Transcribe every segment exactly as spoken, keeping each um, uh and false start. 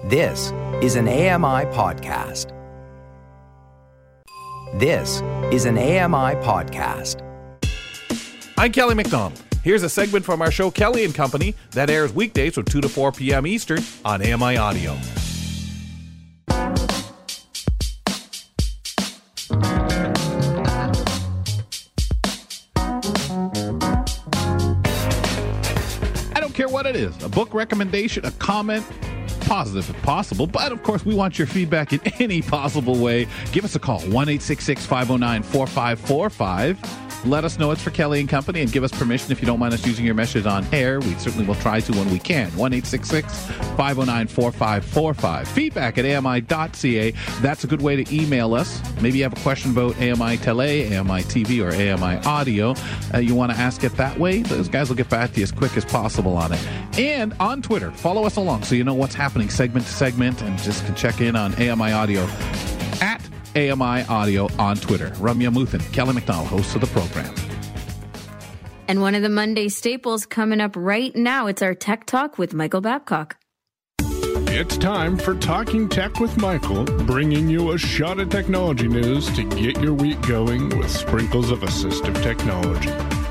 This is an A M I podcast. This is an A M I podcast. I'm Kelly McDonald. Here's a segment from our show Kelly and Company that airs weekdays from two to four p.m. Eastern on A M I Audio. I don't care what it is, a book recommendation, a comment, positive if possible, but of course we want your feedback in any possible way. Give us a call, one eight six six, five oh nine, four five four five. Let us know it's for Kelly and Company and give us permission if you don't mind us using your message on air. We certainly will try to when we can. one eight six six, five oh nine, four five four five. Feedback at A M I dot C A. That's a good way to email us. Maybe you have a question about A M I Tele, A M I T V, or A M I Audio. Uh, you want to ask it that way? Those guys will get back to you as quick as possible on it. And on Twitter, follow us along so you know what's happening segment to segment and just can check in on A M I Audio at A M I Audio on Twitter. Ramya Muthan, Kelly McDonald, hosts of the program. And one of the Monday staples coming up right now, it's our Tech Talk with Michael Babcock. It's time for Talking Tech with Michael, bringing you a shot of technology news to get your week going with sprinkles of assistive technology.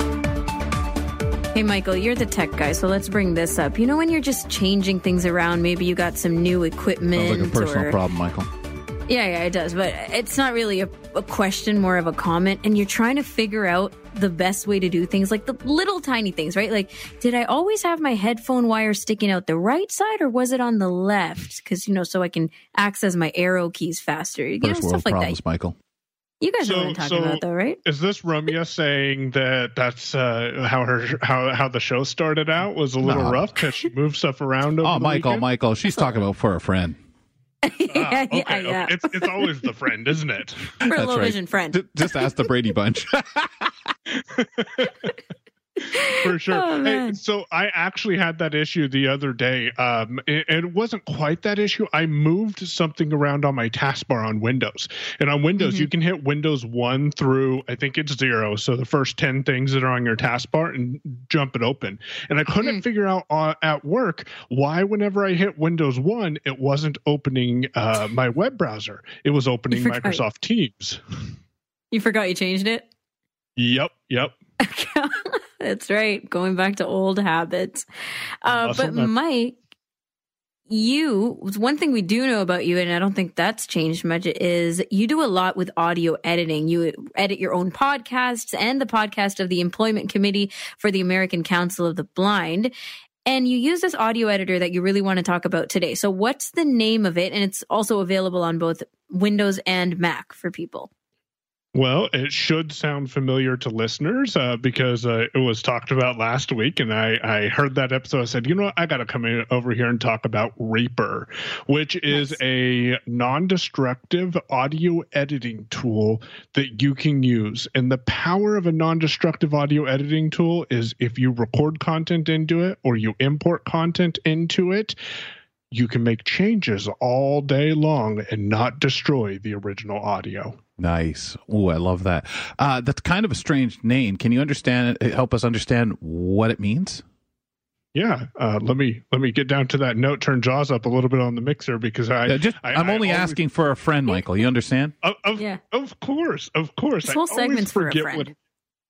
Hey, Michael, you're the tech guy, so let's bring this up. You know when you're just changing things around, maybe you got some new equipment. Sounds like a personal or... problem, Michael. Yeah, yeah, it does. But it's not really a, a question, more of a comment. And you're trying to figure out the best way to do things, like the little tiny things, right? Like, did I always have my headphone wire sticking out the right side or was it on the left? Because, you know, so I can access my arrow keys faster. You know, First world stuff like problems, that. Michael. You guys So- know what I'm talking so- about, though, right? Is this Ramya saying that that's uh, how her how how the show started out was a little No. rough because she moved stuff around over Oh, the Michael, weekend? Michael, she's talking about for a friend. Ah, yeah, okay, yeah, yeah. okay. It's it's always the friend, isn't it? For a That's low right. vision friend. J- Just ask the Brady Bunch. For sure. Oh, Hey, man. so I actually had that issue the other day. Um, it, it wasn't quite that issue. I moved something around on my taskbar on Windows. And on Windows, Mm-hmm. you can hit Windows one through, I think it's zero. So the first ten things that are on your taskbar and jump it open. And I couldn't Mm. figure out uh, at work why whenever I hit Windows one, it wasn't opening uh, my web browser. It was opening forgot. Microsoft Teams. You forgot you changed it? Yep, yep. That's right. Going back to old habits. Uh, Muscle but memory. Mike, you, one thing we do know about you, and I don't think that's changed much, is you do a lot with audio editing. You edit your own podcasts and the podcast of the Employment Committee for the American Council of the Blind. And you use this audio editor that you really want to talk about today. So what's the name of it? And it's also available on both Windows and Mac for people. Well, it should sound familiar to listeners uh, because uh, it was talked about last week, and I, I heard that episode. I said, you know what, I got to come in over here and talk about Reaper, which is Nice. a non-destructive audio editing tool that you can use. And the power of a non-destructive audio editing tool is if you record content into it or you import content into it, you can make changes all day long and not destroy the original audio. Nice. Oh, I love that. Uh, that's kind of a strange name. Can you understand it? Help us understand what it means? Yeah, uh, let me let me get down to that note. Turn Jaws up a little bit on the mixer because I, Uh, just, I I'm I only always- asking for a friend, Michael. You understand? Of, of, Yeah. of course, of course. This I whole always segment's for a forget friend. what-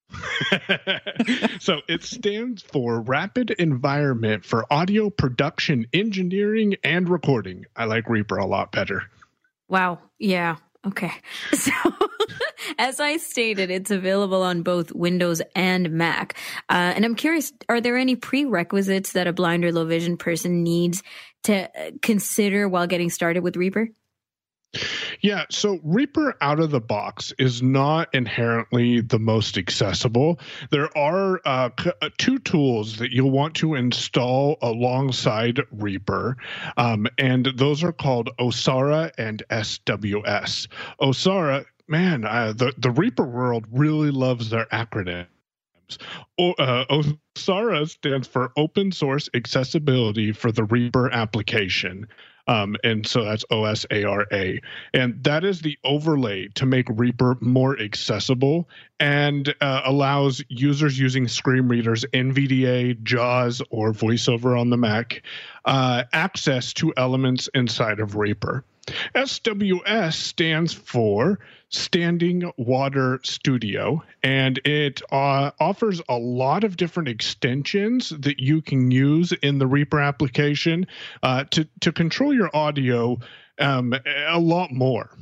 So it stands for Rapid Environment for Audio Production Engineering and Recording. I like Reaper a lot better. Wow. Yeah. Okay. So, as I stated, it's available on both Windows and Mac. Uh, and I'm curious, are there any prerequisites that a blind or low vision person needs to uh, consider while getting started with Reaper? Yeah, so Reaper out of the box is not inherently the most accessible. There are uh, c- uh, two tools that you'll want to install alongside Reaper, um, and those are called Osara and S W S. Osara, man, uh, the, the Reaper world really loves their acronyms. O, uh, Osara stands for Open Source Accessibility for the Reaper Application. Um, and so that's O S A R A. And that is the overlay to make Reaper more accessible and uh, allows users using screen readers, N V D A, JAWS, or VoiceOver on the Mac, uh, access to elements inside of Reaper. S W S stands for Standing Water Studio, and it uh, offers a lot of different extensions that you can use in the Reaper application uh, to, to control your audio um, a lot more.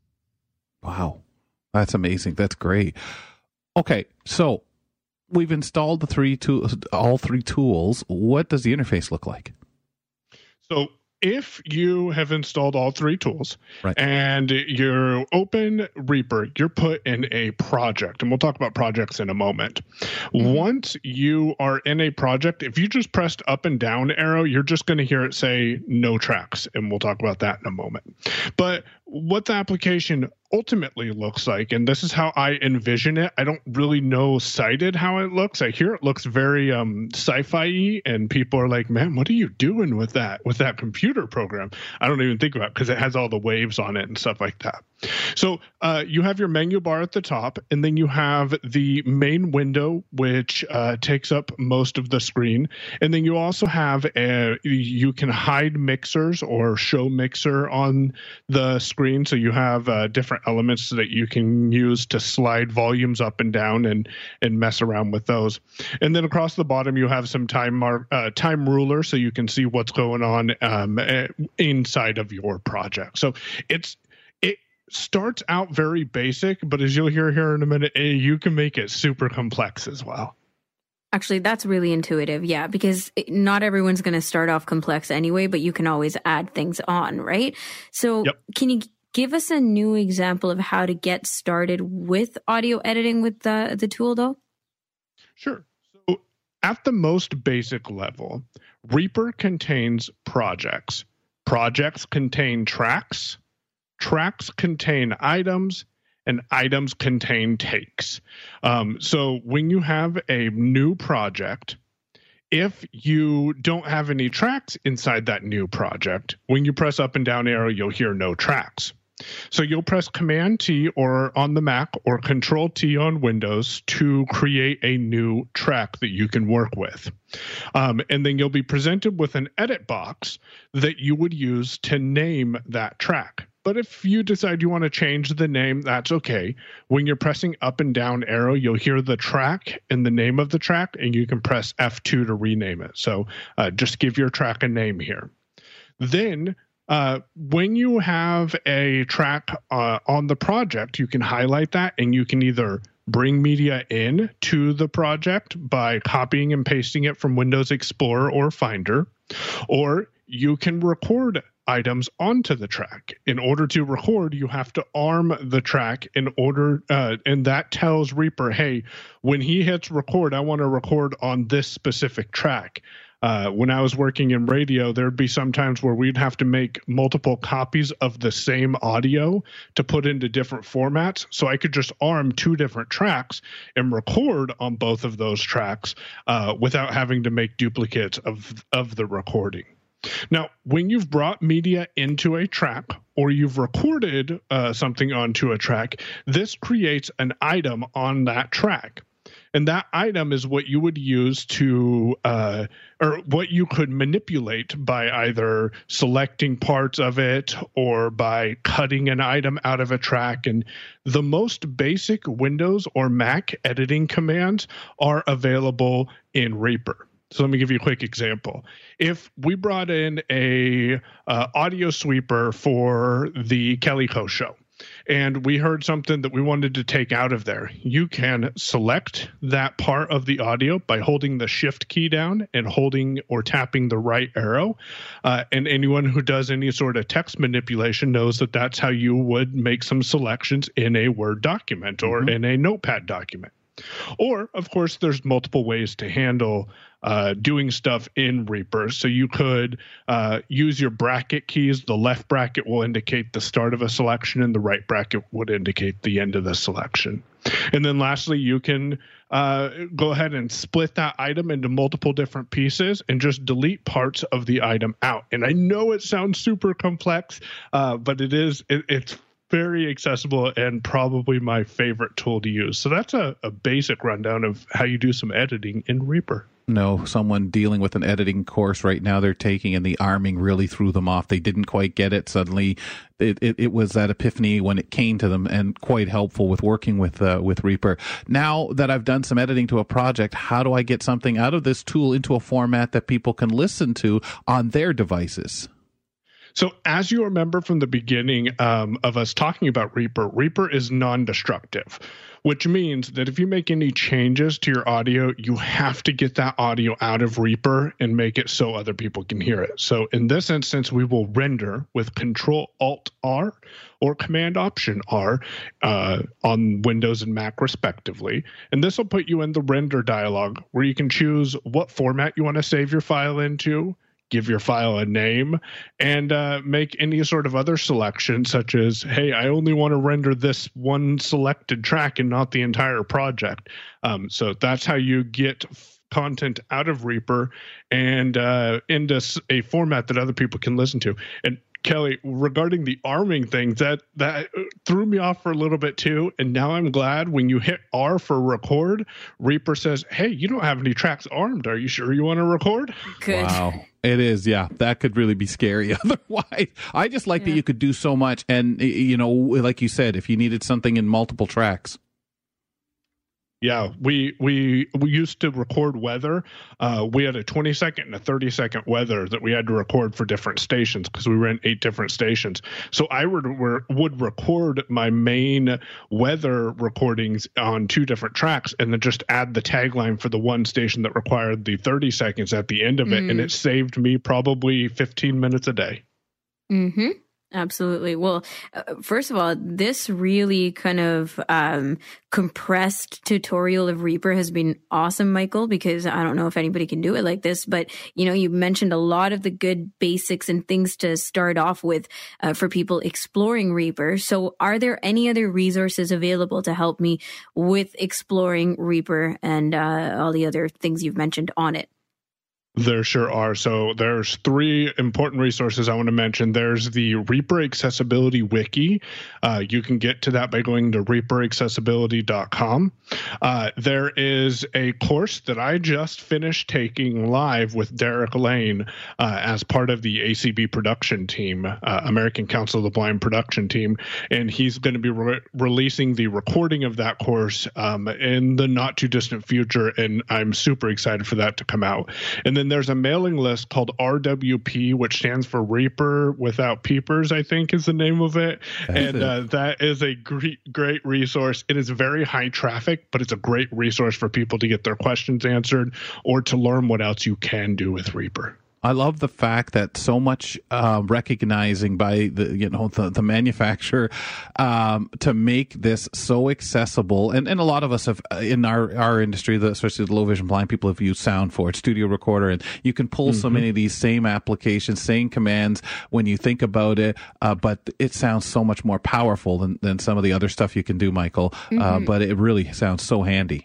Wow. That's amazing. That's great. Okay, so we've installed the three tools, all three tools. What does the interface look like? So if you have installed all three tools right. and you're open Reaper, you're put in a project, and we'll talk about projects in a moment. Mm-hmm. Once you are in a project, if you just pressed up and down arrow, you're just going to hear it say no tracks, and we'll talk about that in a moment. But what the application ultimately looks like, and this is how I envision it. I don't really know sighted how it looks. I hear it looks very um, sci-fi-y, and people are like, man, what are you doing with that, with that computer program? I don't even think about it because it has all the waves on it and stuff like that. So uh, you have your menu bar at the top, and then you have the main window, which uh, takes up most of the screen. And then you also have, a, you can hide mixers or show mixer on the screen. So you have uh, different elements that you can use to slide volumes up and down and, and mess around with those. And then across the bottom, you have some time mark, uh, time ruler, so you can see what's going on um, inside of your project. So it's, starts out very basic, but as you'll hear here in a minute, you can make it super complex as well. Actually, that's really intuitive. Yeah, because not everyone's going to start off complex anyway, but you can always add things on, right? So yep. Can you give us a new example of how to get started with audio editing with the, the tool, though? Sure. So at the most basic level, Reaper contains projects. Projects contain tracks. Tracks contain items, and items contain takes. Um, so when you have a new project, if you don't have any tracks inside that new project, when you press up and down arrow, you'll hear no tracks. So you'll press Command T or on the Mac or Control T on Windows to create a new track that you can work with. Um, and then you'll be presented with an edit box that you would use to name that track. But if you decide you want to change the name, that's okay. When you're pressing up and down arrow, you'll hear the track and the name of the track, and you can press F two to rename it. So uh, just give your track a name here. Then uh, when you have a track uh, on the project, you can highlight that, and you can either bring media in to the project by copying and pasting it from Windows Explorer or Finder, or you can record items onto the track. In order to record, you have to arm the track in order, uh, and that tells Reaper, hey, when he hits record, I want to record on this specific track. Uh, when I was working in radio, there'd be some times where we'd have to make multiple copies of the same audio to put into different formats. So I could just arm two different tracks and record on both of those tracks uh, without having to make duplicates of, of the recording. Now, when you've brought media into a track or you've recorded uh, something onto a track, this creates an item on that track. And that item is what you would use to, uh, or what you could manipulate by either selecting parts of it or by cutting an item out of a track. And the most basic Windows or Mac editing commands are available in Reaper. So let me give you a quick example. If we brought in a uh, audio sweeper for the Kelly Co show, and we heard something that we wanted to take out of there, you can select that part of the audio by holding the shift key down and holding or tapping the right arrow. Uh, and anyone who does any sort of text manipulation knows that that's how you would make some selections in a Word document or mm-hmm. in a Notepad document. Or, of course, there's multiple ways to handle uh, doing stuff in Reaper. So you could uh, use your bracket keys. The left bracket will indicate the start of a selection, and the right bracket would indicate the end of the selection. And then lastly, you can uh, go ahead and split that item into multiple different pieces and just delete parts of the item out. And I know it sounds super complex, uh, but it is, it, it's very accessible and probably my favorite tool to use. So that's a, a basic rundown of how you do some editing in Reaper. No, someone dealing with an editing course right now they're taking, and the arming really threw them off. They didn't quite get it. Suddenly, it, it, it was that epiphany when it came to them, and quite helpful with working with uh, with Reaper. Now that I've done some editing to a project, how do I get something out of this tool into a format that people can listen to on their devices? So as you remember from the beginning um, of us talking about Reaper, Reaper is non-destructive, which means that if you make any changes to your audio, you have to get that audio out of Reaper and make it so other people can hear it. So in this instance, we will render with Control Alt R or Command Option R uh, on Windows and Mac respectively. And this will put you in the render dialog where you can choose what format you want to save your file into, give your file a name, and uh, make any sort of other selection, such as, hey, I only want to render this one selected track and not the entire project. Um, so that's how you get content out of Reaper and uh, into a format that other people can listen to. And Kelly, regarding the arming thing, that that threw me off for a little bit too. And now I'm glad when you hit R for record, Reaper says, hey, you don't have any tracks armed. Are you sure you want to record? Good. Wow. It is, yeah. That could really be scary otherwise. I just like yeah. that you could do so much. And, you know, like you said, if you needed something in multiple tracks. Yeah, we we we used to record weather. Uh, we had a twenty second and a thirty second weather that we had to record for different stations because we were in eight different stations. So I would would record my main weather recordings on two different tracks and then just add the tagline for the one station that required the thirty seconds at the end of it, mm. and it saved me probably fifteen minutes a day. Mm-hmm. Absolutely. Well, uh, first of all, this really kind of um, compressed tutorial of Reaper has been awesome, Michael, because I don't know if anybody can do it like this, but, you know, you mentioned a lot of the good basics and things to start off with uh, for people exploring Reaper. So are there any other resources available to help me with exploring Reaper and uh, all the other things you've mentioned on it? There sure are. So there's three important resources I want to mention. There's the Reaper Accessibility Wiki. Uh, you can get to that by going to reaper accessibility dot com. Uh, there is a course that I just finished taking live with Derek Lane uh, as part of the A C B production team, uh, American Council of the Blind production team. And he's going to be re- releasing the recording of that course um, in the not too distant future. And I'm super excited for that to come out. And then there's a mailing list called R W P, which stands for Reaper Without Peepers, I think is the name of it. That's and it. Uh, that is a great, great resource. It is very high traffic, but it's a great resource for people to get their questions answered or to learn what else you can do with Reaper. I love the fact that so much uh, recognizing by the you know the, the manufacturer um, to make this so accessible, and, and a lot of us have in our our industry, the, especially the low vision blind people, have used Sound for it, Studio Recorder, and you can pull mm-hmm. so many of these same applications, same commands when you think about it, uh, but it sounds so much more powerful than than some of the other stuff you can do, Michael. Mm-hmm. Uh, but it really sounds so handy.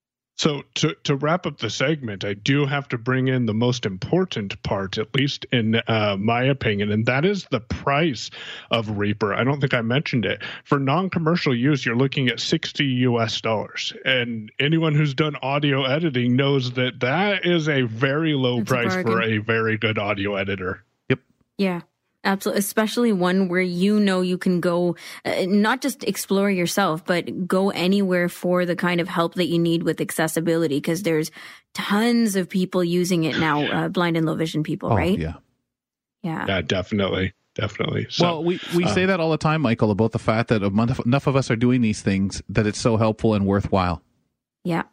So to, to wrap up the segment, I do have to bring in the most important part, at least in uh, my opinion, and that is the price of Reaper. I don't think I mentioned it. For non-commercial use, you're looking at sixty U S dollars. And anyone who's done audio editing knows that that is a very low That's price a for a very good audio editor. Yep. Yeah. Absolutely, especially one where you know you can go, uh, not just explore yourself, but go anywhere for the kind of help that you need with accessibility, because there's tons of people using it now, uh, blind and low vision people, oh, right? Yeah. Yeah. Yeah, definitely. Definitely. So, well, we, we uh, say that all the time, Michael, about the fact that enough of us are doing these things that it's so helpful and worthwhile. Yeah.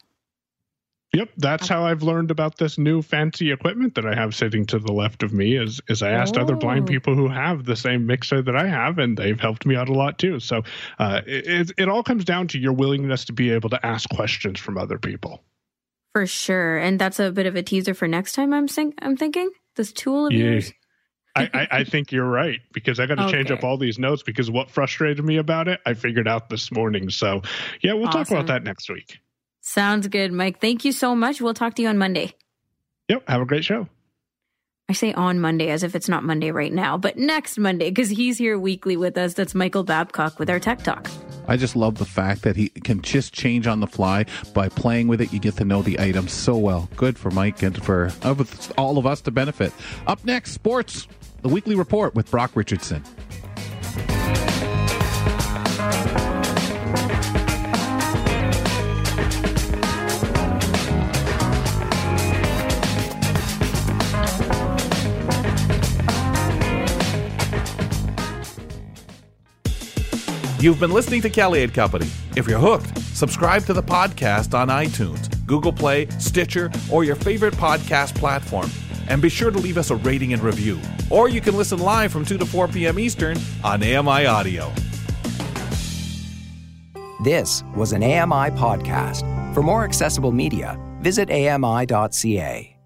Yep, that's how I've learned about this new fancy equipment that I have sitting to the left of me. Is is I asked oh. other blind people who have the same mixer that I have, and they've helped me out a lot too. So uh, it it all comes down to your willingness to be able to ask questions from other people. For sure, and that's a bit of a teaser for next time. I'm think I'm thinking this tool of yeah. yours. I, I, I think you're right, because I got to Okay. change up all these notes, because what frustrated me about it, I figured out this morning. So, yeah, we'll talk Awesome. about that next week. Sounds good, Mike. Thank you so much. We'll talk to you on Monday. Yep. Have a great show. I say on Monday as if it's not Monday right now, but next Monday, because he's here weekly with us. That's Michael Babcock with our Tech Talk. I just love the fact that he can just change on the fly. By playing with it, you get to know the items so well. Good for Mike and for all of us to benefit. Up next, sports, the weekly report with Brock Richardson. You've been listening to Kelly and Company. If you're hooked, subscribe to the podcast on iTunes, Google Play, Stitcher, or your favorite podcast platform. And be sure to leave us a rating and review. Or you can listen live from two to four p.m. Eastern on A M I Audio. This was an A M I podcast. For more accessible media, visit A M I dot C A.